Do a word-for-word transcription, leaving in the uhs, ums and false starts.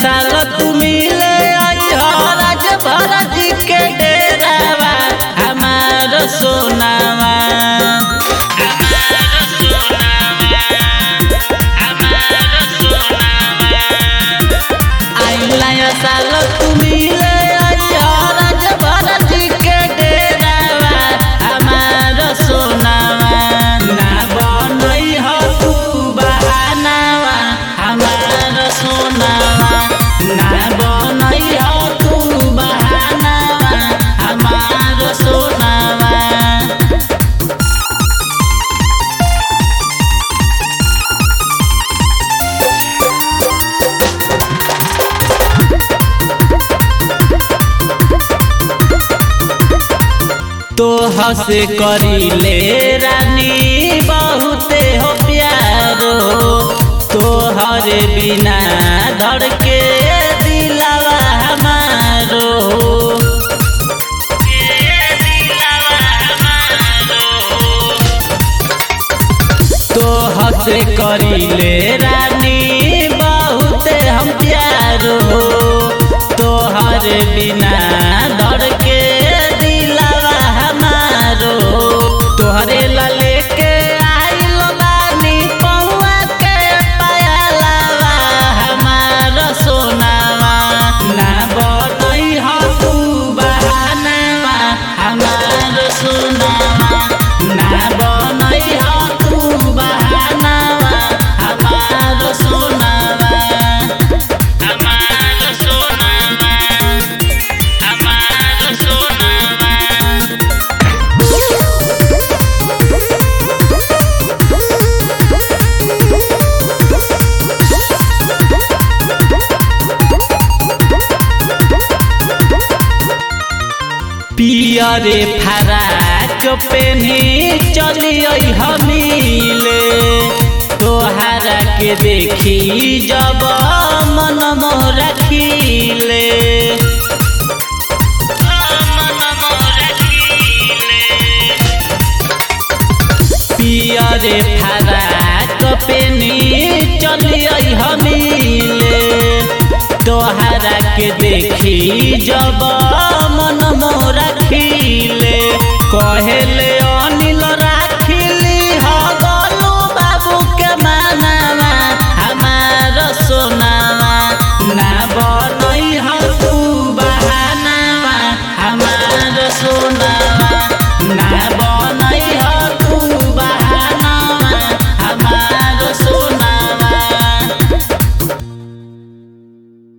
साल तू मिले राज भरत के डेरावा हमार सोनावा आइला साल तू मिले राज भरत के डेरावा हमार सोनावा ना बनई हो तू बहानावा हमार सोनावा ना बनई हो तू बहानावा हमार सोनावा। तो हसे करीले रानी बहुते हो प्यारो तोहरे बिना धड़ के दिलावा हमारो तो हसे करीले रानी बहुते हम प्यारो तोहरे बिना धड़ के तोहरे लले के आइल बानी पौआ के पायलावा हमार सोनावा ना बनई हो तू बहानावा हमार सोनावा ना बनई हो तू बहानावा हमार सोनावा हमार सोनावा हमार सोनावा। पियरे फराक पेनी चलिए हमीले तोहरा के देखी जब मन मोरा खिले पियरे फराक पेनी चलिए हमीले तोहरा के देखी जब मन मोरा खिले कहले